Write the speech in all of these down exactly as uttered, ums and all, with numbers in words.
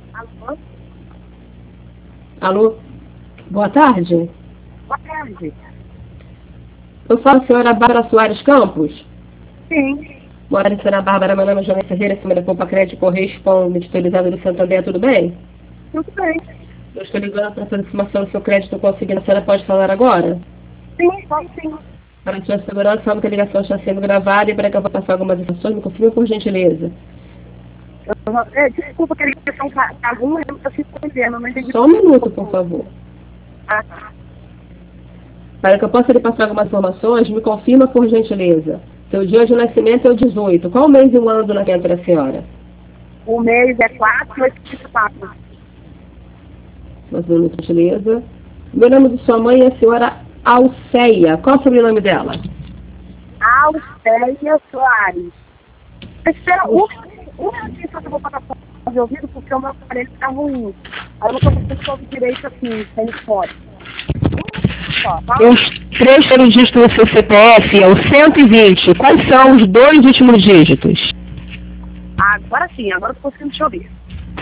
Alô? Alô? Boa tarde. Boa tarde. Eu falo a senhora Bárbara Soares Campos. Sim. Boa tarde, senhora Bárbara. Meu nome é Joana Ferreira, Cima da Poupa Crédito Corresponde, editorizada do Santander, tudo bem? Tudo bem. Eu estou ligando para fazer informação do seu crédito consignado. A senhora pode falar agora? Sim, pode sim. Para a sua segurança, sabe que a ligação está sendo gravada e para que eu vou passar algumas informações, me confirme por gentileza. Eu, é, desculpa que a ligação está tá ruim, eu não estou se entendendo, não entendi. Só um minuto, por favor. Ah, tá. Para que eu possa lhe passar algumas informações, me confirma por gentileza. Seu dia de nascimento é o dezoito. Qual mês e o ano do nascimento da senhora? O mês é quatro, oito, quatro. Mais um minuto, por gentileza. Meu nome de sua mãe é a senhora Alceia. Qual o sobrenome dela? Alcéia Soares. Espera um, um minutinho só que eu vou passar para de ouvido, porque o meu aparelho está ruim. Aí eu não estou conseguindo ouvir direito assim, sem fone. Só, tá? Os três primeiros dígitos do seu C P F é o cento e vinte. Quais são os dois últimos dígitos? Agora sim, agora eu estou conseguindo te ouvir.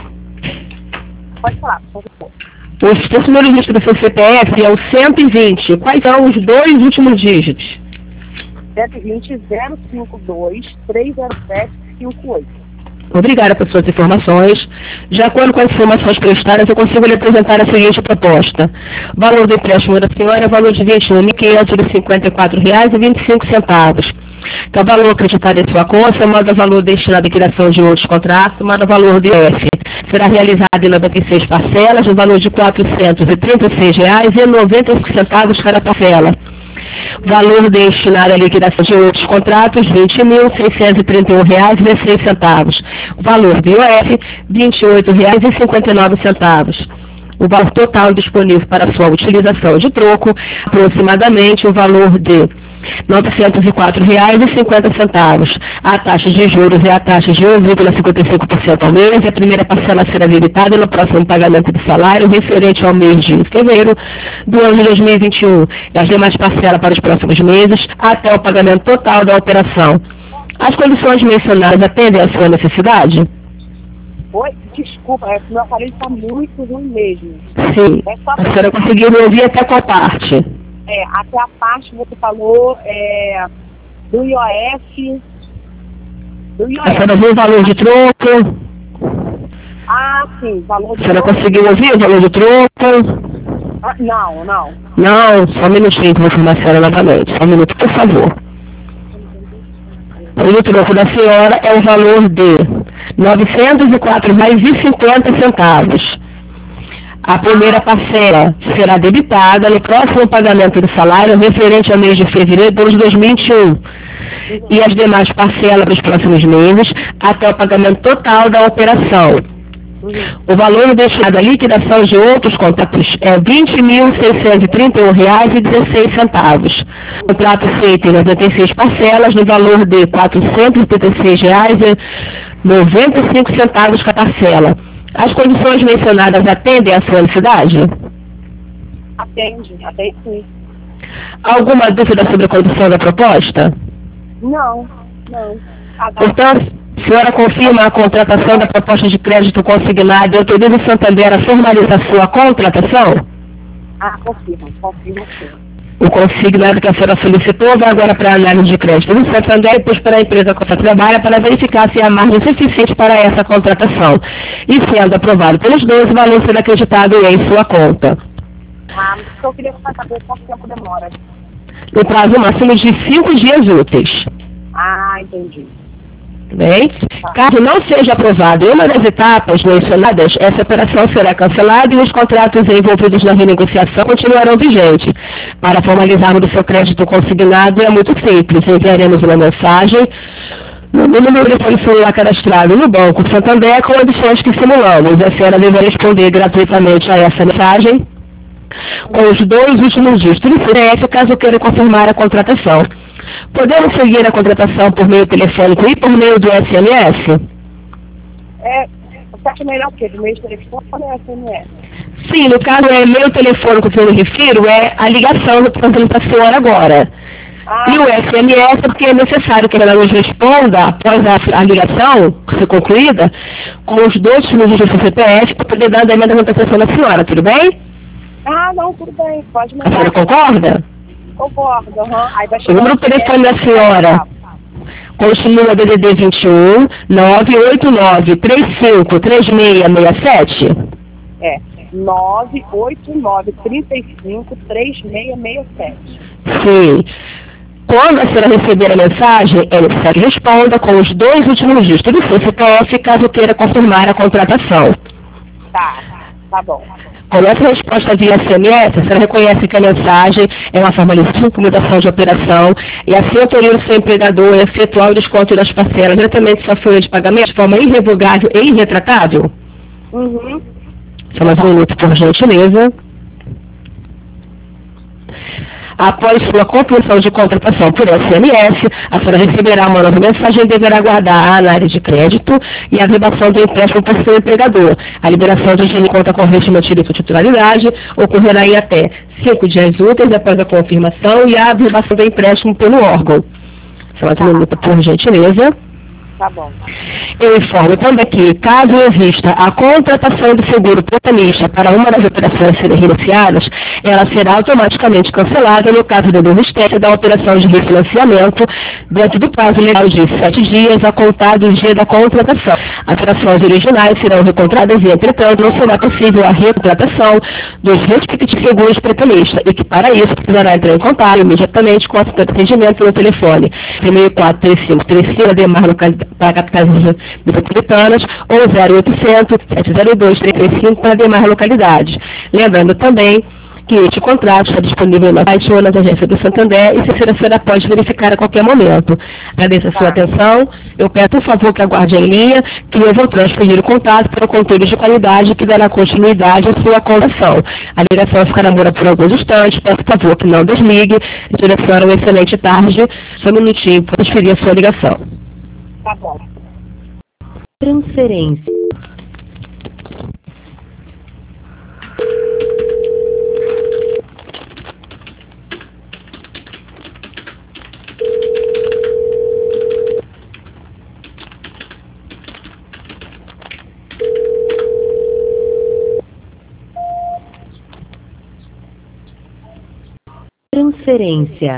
Pode falar, por favor. Os três primeiros dígitos do seu C P F é o cento e vinte. Quais são os dois últimos dígitos? sete dois zero, zero cinco dois, três zero sete, cinco oito. Obrigada por suas informações. De acordo com as informações prestadas, eu consigo lhe apresentar a seguinte proposta. Valor do empréstimo da senhora é valor de vinte e um mil quinhentos e cinquenta e quatro reais e vinte e cinco centavos. Que é o valor acreditado em sua conta, modo valor destinado à liquidação de outros contratos, modo valor de I F. Será realizado em noventa e seis parcelas, no valor de quatrocentos e trinta e seis reais e noventa e cinco centavos cada parcela. Valor destinado à liquidação de outros contratos, vinte mil seiscentos e trinta e um reais e dezesseis centavos. O valor do I O F, vinte e oito reais e cinquenta e nove centavos. O valor total disponível para sua utilização de troco, aproximadamente o valor de novecentos e quatro reais e cinquenta centavos. A taxa de juros é a taxa de um vírgula cinquenta e cinco por cento ao mês e a primeira parcela será debitada no próximo pagamento de salário referente ao mês de fevereiro do ano de dois mil e vinte e um e as demais parcelas para os próximos meses até o pagamento total da operação. As condições mencionadas atendem à sua necessidade? Oi, desculpa, é que meu aparelho está muito ruim mesmo. Sim. É só A senhora conseguiu me ouvir até qual parte? É, até a parte que você falou é, do I O F. Do I O A senhora F. viu o valor de troco? Ah, sim, valor A de senhora troco. conseguiu ouvir o valor de troco? Ah, não, não. Não, só um minutinho que eu vou informar a senhora novamente. Só um minuto, por favor. O valor de troco da senhora é o valor de novecentos e quatro reais e cinquenta centavos. A primeira parcela será debitada no próximo pagamento do salário referente ao mês de fevereiro de dois mil e vinte e um e as demais parcelas para os próximos meses até o pagamento total da operação. O valor destinado à liquidação de outros contratos é vinte mil seiscentos e trinta e um reais e dezesseis centavos. Contrato feito em noventa e seis parcelas no valor de quatrocentos e trinta e seis reais e noventa e cinco centavos cada parcela. As condições mencionadas atendem à sua necessidade? Atende, atende sim. Alguma dúvida sobre a condição da proposta? Não, não. Agora, Portanto, a senhora confirma a contratação da proposta de crédito consignado e autoriza o Santander a formalizar sua contratação? ah, confirma, confirma sim. O consignado que a senhora solicitou vai agora para a análise de crédito do Santander e depois para a empresa com que você trabalha para verificar se há margem suficiente para essa contratação. E sendo aprovado pelos dois, o valor será acreditado em sua conta. Ah, mas eu queria saber quanto tempo demora. No prazo máximo de cinco dias úteis. Ah, entendi. Bem, caso não seja aprovado em uma das etapas mencionadas, essa operação será cancelada e os contratos envolvidos na renegociação continuarão vigentes. Para formalizarmos o seu crédito consignado é muito simples. Enviaremos uma mensagem no número de telefone celular cadastrado no Banco Santander com opções que simulamos. A senhora deverá responder gratuitamente a essa mensagem com os dois últimos dígitos do C P F caso queira confirmar a contratação. Podemos seguir a contratação por meio telefônico e por meio do S M S? É, você acha melhor o quê? Do meio de telefone ou S M S? Sim, no caso é meio telefônico que eu me refiro, é a ligação que eu estou fazendo para a senhora agora. Ah, E o S M S é porque é necessário que ela nos responda, após a, a ligação ser concluída, com os dois números do seu C P F para poder dar a emenda da contratação da senhora, tudo bem? ah, não, tudo bem, pode A senhora mandar. concorda? Concordo, aham. Aí vai O chegar número o do telefone da S M S. senhora continua D D D vinte e um, nove oito nove, três cinco, três seis seis sete? É, nove oito nove, três cinco, três seis seis sete. Sim. Quando a senhora receber a mensagem, é necessário que responda com os dois últimos dígitos do seu C P F, caso queira confirmar a contratação. Tá, tá bom. Com essa resposta via S M S, a senhora reconhece que a mensagem é uma forma de comunicação de operação e assim autoriza o seu empregador a efetuar o desconto das parcelas diretamente da sua folha de pagamento de forma irrevogável e irretratável? Uhum. Só mais um minuto, por gentileza. Após sua conclusão de contratação por S M S, a senhora receberá uma nova mensagem e deverá aguardar a análise de crédito e a averbação do empréstimo para seu empregador. A liberação de dinheiro em conta corrente mantida por titularidade ocorrerá em até cinco dias úteis após a confirmação e a averbação do empréstimo pelo órgão. Só mais um minuto, por gentileza. Tá bom. Eu informo também que, caso exista a contratação do seguro prestamista para uma das operações a serem reiniciadas, ela será automaticamente cancelada no caso da desistência da operação de refinanciamento dentro do prazo legal de sete dias a contar do dia da contratação. As operações originais serão recontradas e, entretanto, não será possível a recontratação dos respectivos seguros prestamistas e que, para isso, precisará entrar em contato imediatamente com o assistente de atendimento no telefone seis quatro três cinco três cinco, demais localidade para capitais metropolitanas, ou zero oitocentos, sete zero dois, três três cinco para demais localidades. Lembrando também que este contrato está disponível na site ou nas agências do Santander e se a senhora pode verificar a qualquer momento. Agradeço a sua atenção. Eu peço, por favor, que aguarde em linha, que eu vou transferir o contato para o controle de qualidade que dará continuidade à sua conversão. A ligação ficará muda por alguns instantes. Peço, por favor, que não desligue. Desejo a senhora uma excelente tarde. Só um minutinho para transferir a sua ligação. Tá bom. Transferência. Transferência.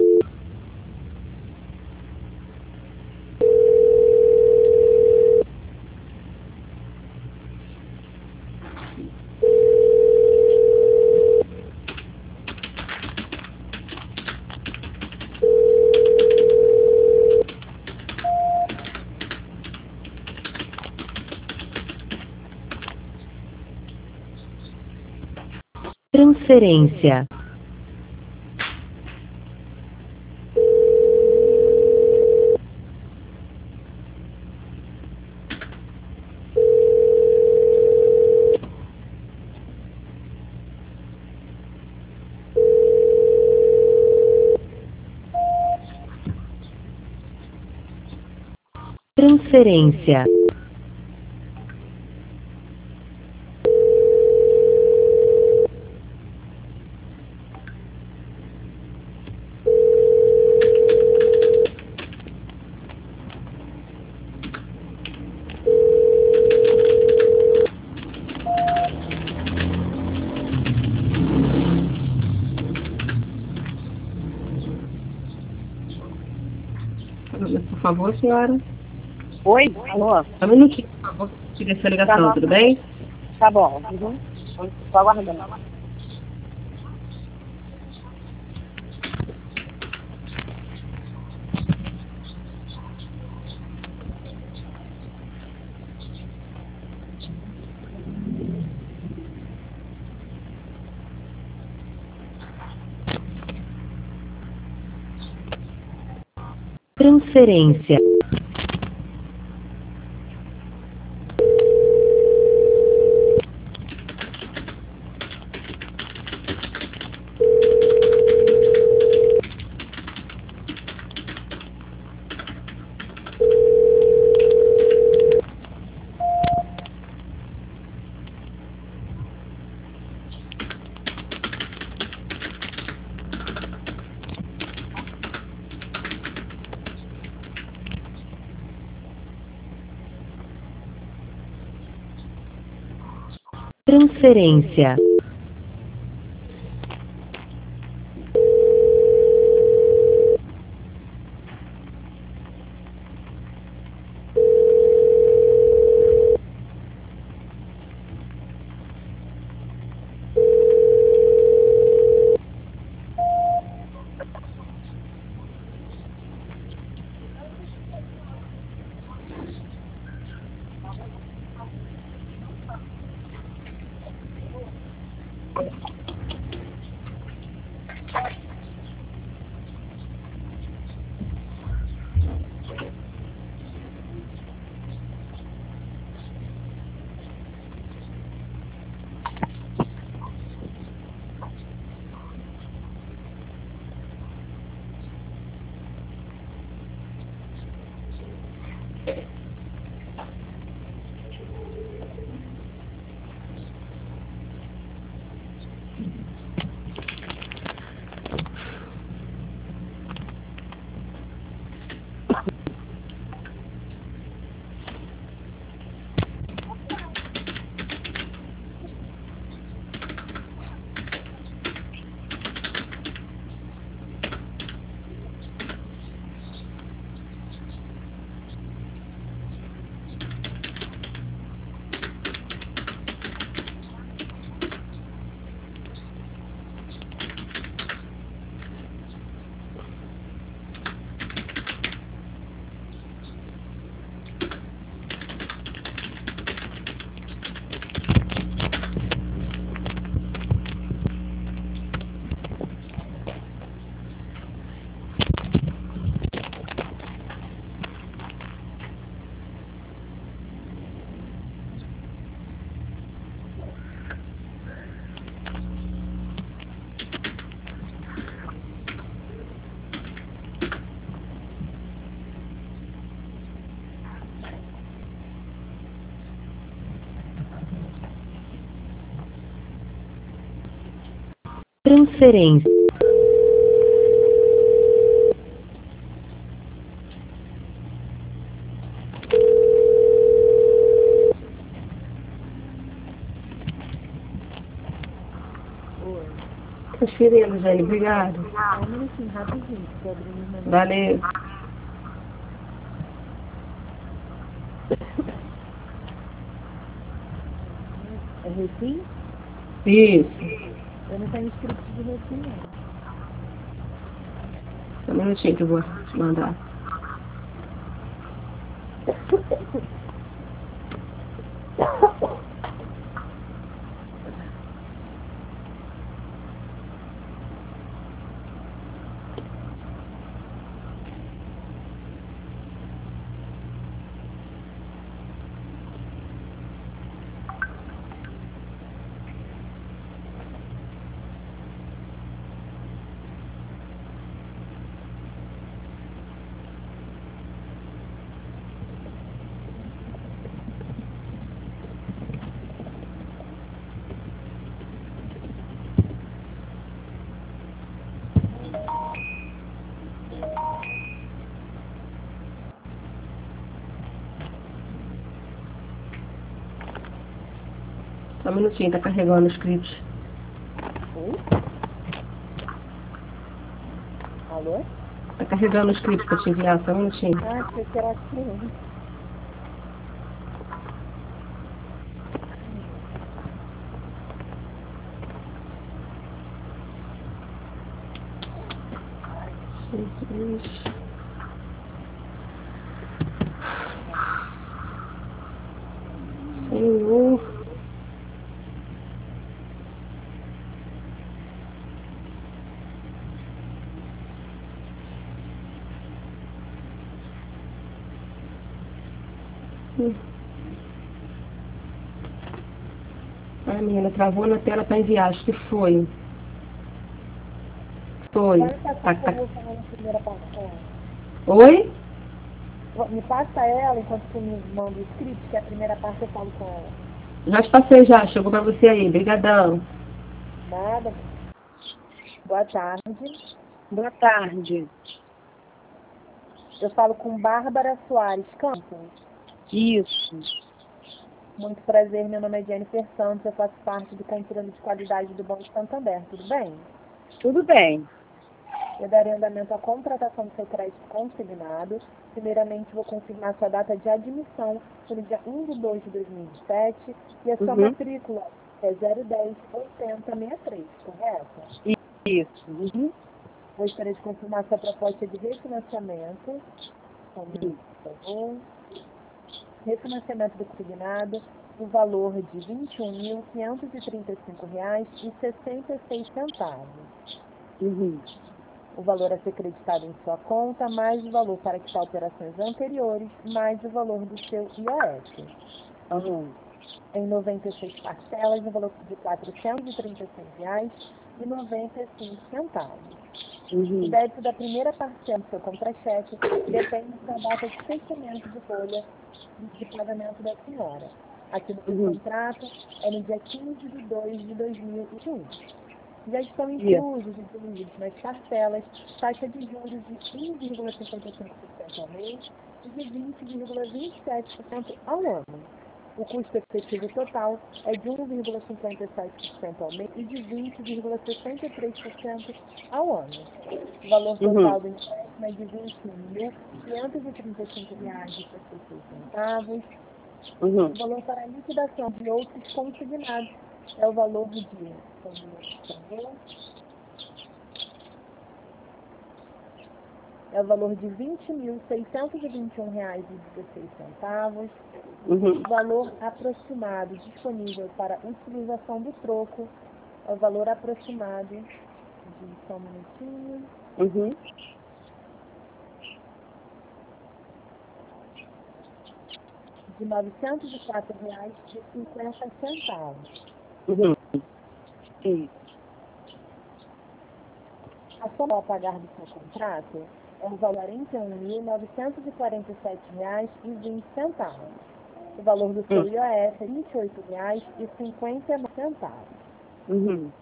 Transferência. Transferência. Por favor, senhora. Oi? Alô? Só um minutinho, por favor. Tire essa ligação, Tá. tudo bem? Tá bom. Uhum. Tô aguardando. Transferência. Transferência. Transferência. Transferindo, Jane. Obrigado. Um minutinho, rapidinho, tô abrindo o meu. Valeu. É Recim? Isso. Eu não tenho script de Recim, não. Só um minutinho que eu vou te mandar. Só um minutinho, tá carregando o script. Oi? Alô? Tá carregando o script pra te enviar, só um minutinho. Ah, achei que era aqui. Jesus. Senhor. Hum. Ai, menina, travou na tela para enviar, acho que foi. Foi. Passa Tá, essa tá. eu vou falar na primeira parte com ela. Oi? Me passa ela enquanto tu me manda o script, que a primeira parte eu falo com ela. Já te passei já, chegou para você aí, brigadão. Nada. Boa tarde. Boa tarde. Eu falo com Bárbara Soares Campos. Isso. Muito prazer, meu nome é Jennifer Santos, eu faço parte do controle de qualidade do Banco Santander, tudo bem? Tudo bem. Eu darei andamento à contratação do seu crédito consignado. Primeiramente, vou confirmar sua data de admissão no dia um de dois de dois mil e vinte e sete e a sua Uhum. matrícula é zero dez oitenta sessenta e três, correto? Isso. Uhum. Gostaria de confirmar sua proposta de refinanciamento. Só um minuto, por favor. Refinanciamento do consignado, o valor de vinte e um mil quinhentos e trinta e cinco reais e sessenta e seis centavos. Uhum. O valor a ser creditado em sua conta, mais o valor para quitar operações anteriores, mais o valor do seu I O F. Uhum. Em noventa e seis parcelas, no valor de quatrocentos e trinta e seis reais e noventa e cinco centavos. Uhum. O débito da primeira parcela do seu contra-cheque depende da data de fechamento de folha de pagamento da senhora. Aqui no Uhum. contrato é no dia quinze de dois de dois mil e vinte e um. Já estão Yeah. inclusos e incluídos nas parcelas taxa de juros de um vírgula cinquenta e cinco por cento ao mês e de vinte vírgula vinte e sete por cento ao ano. O custo efetivo total é de um vírgula cinquenta e sete por cento ao mês e de vinte vírgula sessenta e três por cento ao ano. O valor total Uhum. do empréstimo é de vinte e um mil quinhentos e trinta e cinco reais e sessenta e seis centavos. Uhum. O valor para a liquidação de outros consignados é o valor de, por favor, é o valor de vinte mil seiscentos e vinte e um reais e dezesseis centavos. Uhum. O valor aproximado disponível para utilização do troco é o valor aproximado de, só um minutinho, Uhum. de novecentos e quatro reais e cinquenta centavos. Uhum. Sim. A soma a pagar do seu contrato é o valor de quarenta e um mil novecentos e quarenta e sete reais e vinte centavos. O valor do seu Uhum. I O F é vinte e oito reais e cinquenta e nove centavos. Uhum.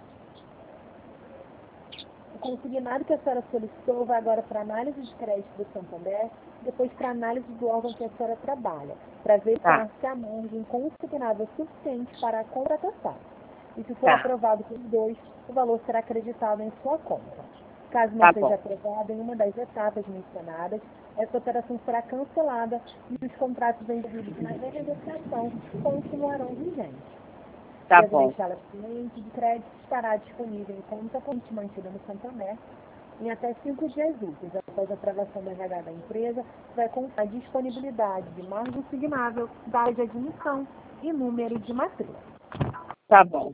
O consignado que a senhora solicitou vai agora para análise de crédito do Santander, depois para análise do órgão que a senhora trabalha, para verificar Tá. se a margem consignada é suficiente para a contratação. E se for Tá. aprovado por dois, o valor será acreditado em sua conta. Caso não Tá seja bom. aprovado em uma das etapas mencionadas, essa operação será cancelada e os contratos envolvidos na renegociação continuarão vigentes. Tá Devo bom. deixá-la ciente de crédito estará disponível em conta corrente mantida no Santander em até cinco dias úteis. Após a aprovação do R H da empresa, vai constar a disponibilidade de margem signável, data de admissão e número de matrícula. Tá bom.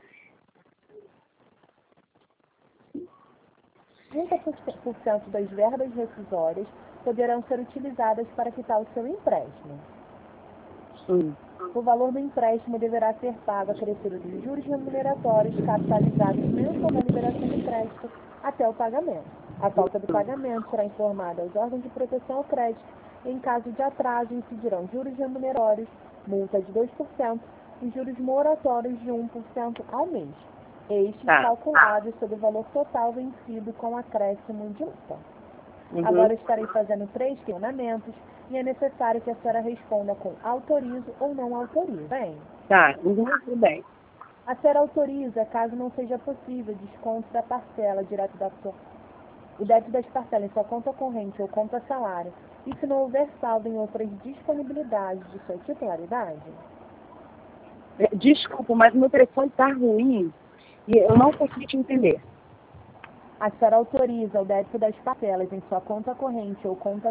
trinta por cento das verbas rescisórias poderão ser utilizadas para quitar o seu empréstimo. Uhum. O valor do empréstimo deverá ser pago a crescer dos juros remuneratórios capitalizados mensalmente na liberação do crédito até o pagamento. A falta do pagamento será informada aos órgãos de proteção ao crédito e, em caso de atraso, incidirão juros remuneratórios, multa de dois por cento e juros moratórios de um por cento ao mês. Estes Tá. calculados sobre o valor total vencido com acréscimo de multa. Uhum. Agora estarei fazendo três questionamentos e é necessário que a senhora responda com autorizo ou não autorizo. Bem, Tá. Uhum. Tudo bem. a senhora autoriza, caso não seja possível, desconto da parcela direto da sua... o débito das parcelas em sua conta corrente ou conta salário, e se não houver saldo em outras disponibilidades de sua titularidade? Desculpa, mas o meu telefone tá ruim e eu não consegui te entender. A senhora autoriza o débito das parcelas em sua conta corrente ou conta...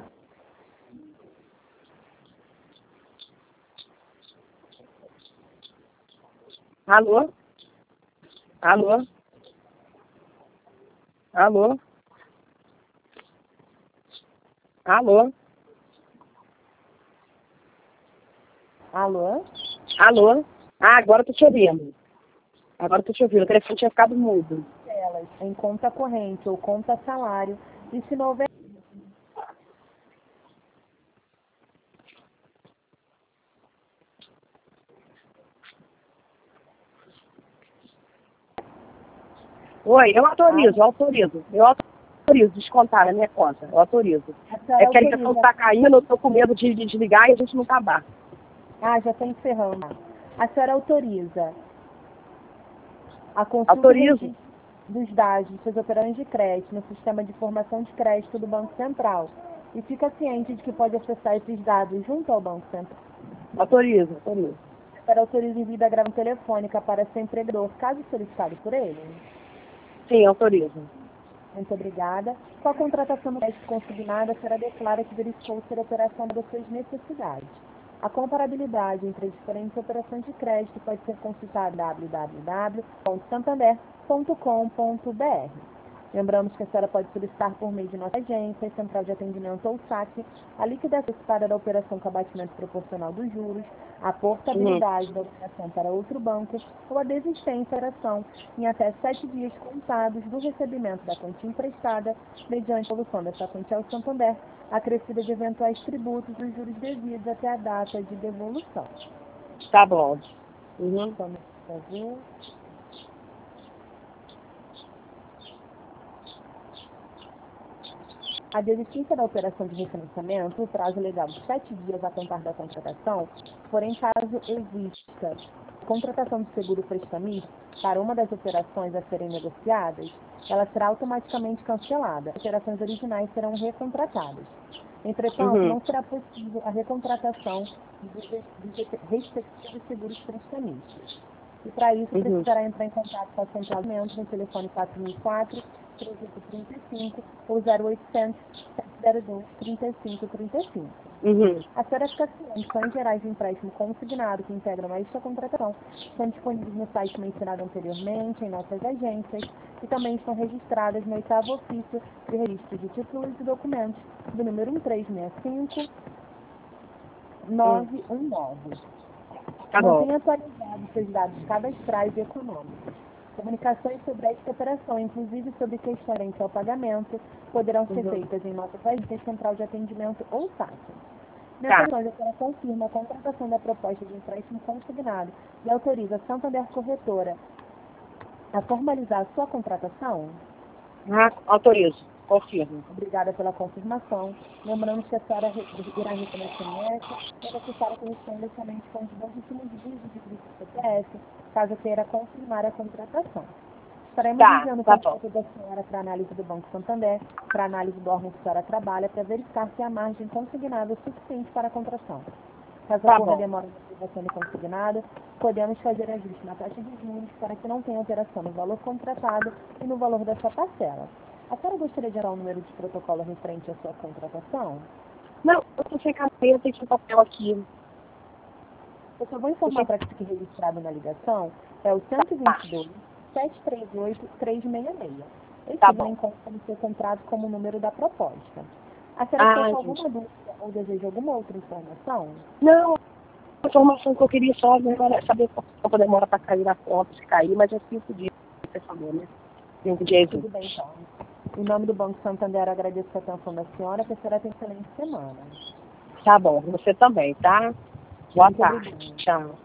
Alô? Alô? Alô? Alô? Alô? Alô? Ah, agora eu tô te ouvindo. Agora eu tô te ouvindo. O telefone tinha ficado mudo. Elas em conta corrente ou conta salário, e se não houver... Oi, eu autorizo, eu autorizo. Eu autorizo descontar na minha conta. Eu autorizo. A senhora É que a ligação autoriza... tá caindo, eu tô com medo de, de desligar e a gente não acabar. Ah, já está encerrando. A senhora autoriza a consulta Autorizo. dos dados dos seus operantes de crédito no sistema de informação de crédito do Banco Central e fica ciente de que pode acessar esses dados junto ao Banco Central. Autorizo, autorizo. A senhora autoriza envio da gravação telefônica para seu empregador, caso solicitado por ele? Sim, autorizo. Muito obrigada. Com a contratação do crédito consignado, a senhora declara que verificou ser a operação das suas necessidades. A comparabilidade entre as diferentes operações de crédito pode ser consultada em w w w ponto santander ponto com ponto b r. Lembramos que a senhora pode solicitar por meio de nossa agência, Central de Atendimento ou saque, a liquidação antecipada da operação com abatimento proporcional dos juros, a portabilidade uhum. da operação para outro banco ou a desistência da operação em até sete dias contados do recebimento da quantia emprestada, mediante a devolução dessa quantia ao Santander, acrescida de eventuais tributos dos juros devidos até a data de devolução. Tá bom. Uhum. Vamos fazer. A desistência da operação de refinanciamento, o prazo legal de sete dias a contar da contratação, porém caso exista contratação de seguro prestamista para uma das operações a serem negociadas, ela será automaticamente cancelada. As operações originais serão recontratadas. Entretanto, uhum. não será possível a recontratação dos respectivos seguros prestamistas. E para isso, uhum. precisará entrar em contato com a Central de Atendimento no telefone quatro mil e quatro, três oito três cinco ou zero oitocentos, sete zero dois, trinta e cinco trinta e cinco. Uhum. As certificações gerais de empréstimo consignado que integram a esta contratação são disponíveis no site mencionado anteriormente, em nossas agências, e também estão registradas no oitavo ofício de registro de títulos e documentos do número um três seis cinco nove um nove. Tá Mantenha atualizados seus dados cadastrais e econômicos. Comunicações sobre esta operação, inclusive sobre questões referentes ao pagamento, poderão ser uhum. feitas em nossas agências, Central de Atendimento ou saque. Nessa tá. questão, a senhora confirma a contratação da proposta de empréstimo consignado e autoriza a Santander Corretora a formalizar a sua contratação? Ah, autorizo. Confirmo. Obrigada pela confirmação. Lembrando que a senhora irá receber S M S e é necessário que responda somente com os dois últimos dígitos de C P F, caso queira confirmar a contratação. Estaremos tá, enviando o tá contrato da senhora para análise do Banco Santander, para análise do órgão que a senhora trabalha, para verificar se a margem consignada é suficiente para a contratação. Caso tá ocorra bom. demora na aplicação de consignado, podemos fazer ajuste na taxa de juros para que não tenha alteração no valor contratado e no valor da sua parcela. A senhora gostaria de dar um número de protocolo referente à sua contratação? Não, eu tô sem caneta e tinha papel aqui. Eu só vou informar para que fique registrado na ligação, é o cento e vinte e dois, sete três oito, três seis seis. Esse tá vem conta no seu contrato como número da proposta. A senhora ah, tem gente. alguma dúvida ou deseja alguma outra informação? Não, a informação que eu queria só agora é saber quanto demora para cair na conta, se cair, mas é cinco dias, por favor, né? Cinco dias. Tudo bem, então. Em nome do Banco Santander, agradeço a atenção da senhora, que a senhora tem excelente semana. Tá bom, você também, tá? Boa Muito tarde. obrigada. Tchau.